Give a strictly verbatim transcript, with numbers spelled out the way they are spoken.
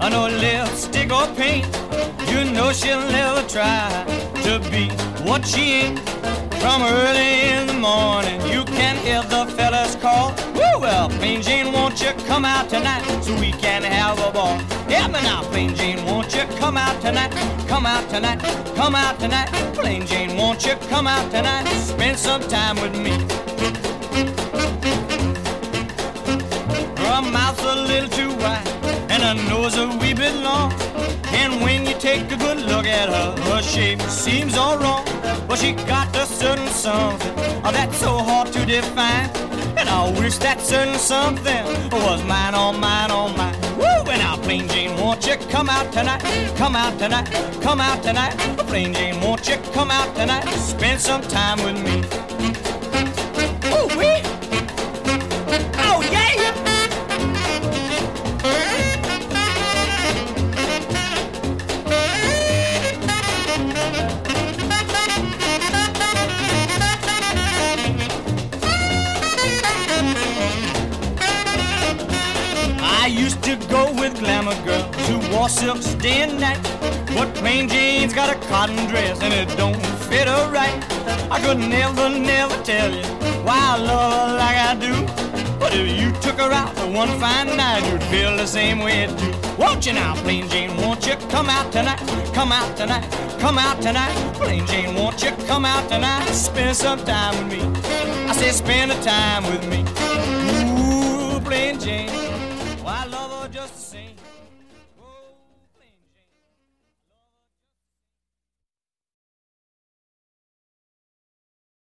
no lipstick or paint. You know she'll never try to be what she ain't. From early in the morning, you can hear the fellas call. Woo, well, Plain Jane, won't you come out tonight so we can have a ball? Yeah, but now, Plain Jane, won't you come out tonight? Come out tonight, come out tonight. Plain Jane, won't you come out tonight? Spend some time with me. Her mouth's a little too wide and her nose a wee bit long. And when you take a good look at her, her shape seems all wrong. But she got a certain something oh, that's so hard to define. And I wish that certain something was mine, all mine, all mine. Woo! And now, Plain Jane, won't you come out tonight? Come out tonight, come out tonight. Plain Jane, won't you come out tonight? Spend some time with me. Ooh, wee! Oh, yeah! I used to go with glamour girls who wore silks day and night. But Plain Jane's got a cotton dress and it don't fit her right. I could never, never tell you why I love her like I do. But if you took her out for one fine night, you'd feel the same way too. Won't you now, Plain Jane, won't you come out tonight? Come out tonight, come out tonight. Plain Jane, won't you come out tonight? Spend some time with me. I said spend a time with me. Ooh, Plain Jane.